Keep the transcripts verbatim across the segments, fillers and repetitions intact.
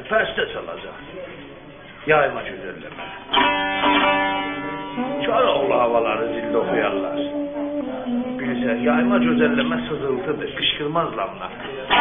feste çalacak. Yayma güzelleme. Karaoğlu havaları zilli okuyarlar. Bilirsən, yayma gözəlleme sızıltıdır, qışqırmaz lamlar.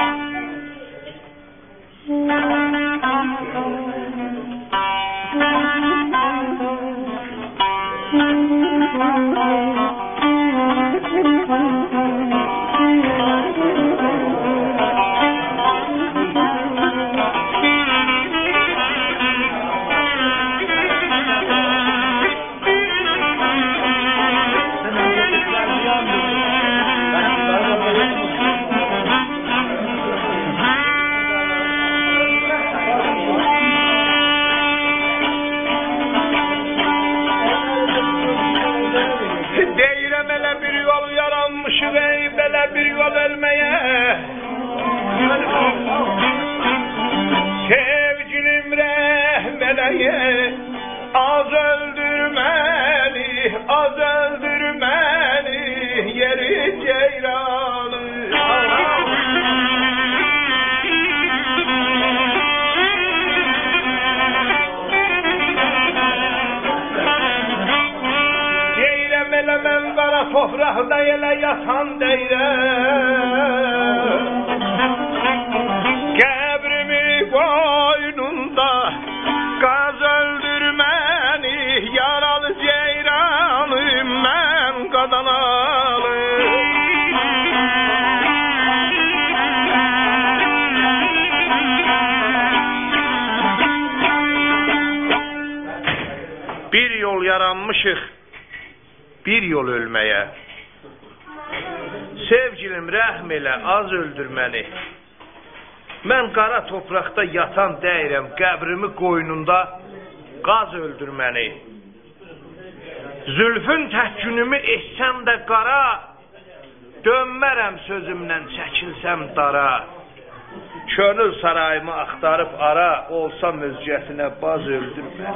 Sevgilim rəhmələyə az öldürməni, az öldürməni, yeri ceyranı. Deyirəm elə mən qara topraqda elə yatan deyirəm. Qəbrimi boynunda qaz öldürməni, yaralı ceyranım mən qadanalı. Bir yol yaranmışıq, bir yol ölməyə. Sevgilim rəhm elə, az öldür məni. Mən qara topraqda yatan deyirəm, qəbrimi qoynunda qaz öldür məni. Zülfün təhkünümü etsəm də qara, dönmərəm sözümlə çəkilsəm dara. Könül sarayımı axtarıb ara, olsam özgəsinə baz öldür məni.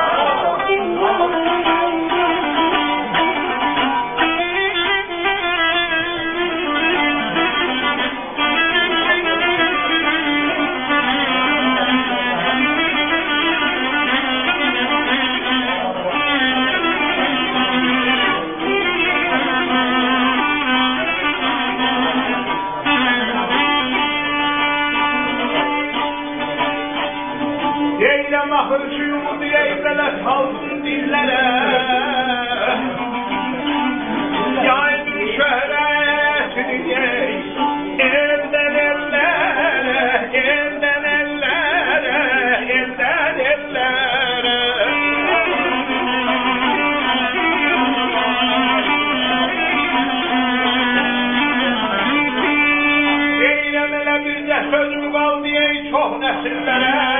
Deyləm axır ki, umud eybələ salsın dillərə. Yaydın şöhrətini ey, eldən ellərə, eldən ellərə, eldən ellərə. Deyləm elə bir də sözüm qaldı ey çox nəsillərə.